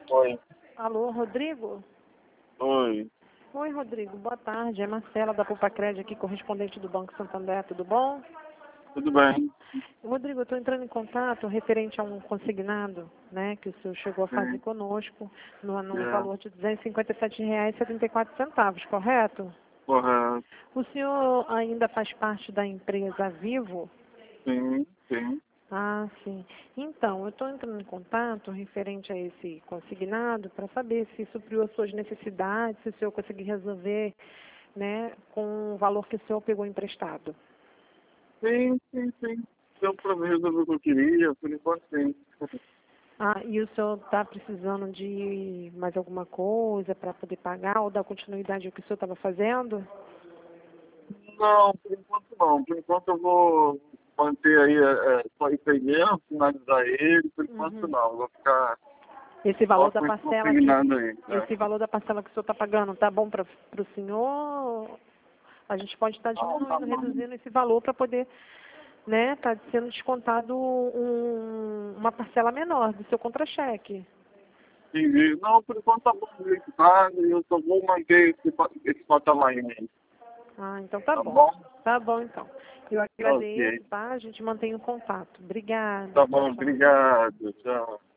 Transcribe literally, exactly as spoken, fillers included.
Oi. Alô, Rodrigo? Oi. Oi, Rodrigo. Boa tarde. É Marcela da Poupa Crédito aqui, correspondente do Banco Santander. Tudo bom? Tudo bem? Rodrigo, eu estou entrando em contato referente a um consignado, né, que o senhor chegou a fazer Sim. conosco no, no É. valor de duzentos e cinquenta e sete reais e setenta e quatro centavos, correto? Correto. O senhor ainda faz parte da empresa Vivo? Sim, sim. Ah, sim. Então, eu estou entrando em contato referente a esse consignado para saber se supriu as suas necessidades, se o senhor conseguir resolver, né, com o valor que o senhor pegou emprestado. Sim, sim, sim. Deu pra resolver o que eu queria, por enquanto sim. Ah, e o senhor está precisando de mais alguma coisa para poder pagar ou dar continuidade ao que o senhor estava fazendo? Não, por enquanto não. Por enquanto eu vou manter aí, é, é, só isso aí mesmo, finalizar ele. Por enquanto Uhum. não. Vou ficar Esse só valor da com esse parcela que consignado aí. esse É. valor da parcela que o senhor está pagando, tá bom para o senhor? A gente pode estar Ah, tá diminuindo, bom. reduzindo esse valor para poder, né, tá sendo descontado um- uma parcela menor do seu contra-cheque. Entendi. Não, por enquanto tá bom do jeito que tá, e eu só vou manter esse, pa- esse patamar aí mesmo. Ah, então tá Tá bom. bom? Tá bom, então. Eu Ok. agradeço, tá? A gente mantém o contato. Obrigada. Tá Tchau, bom, tchau. obrigado. Tchau.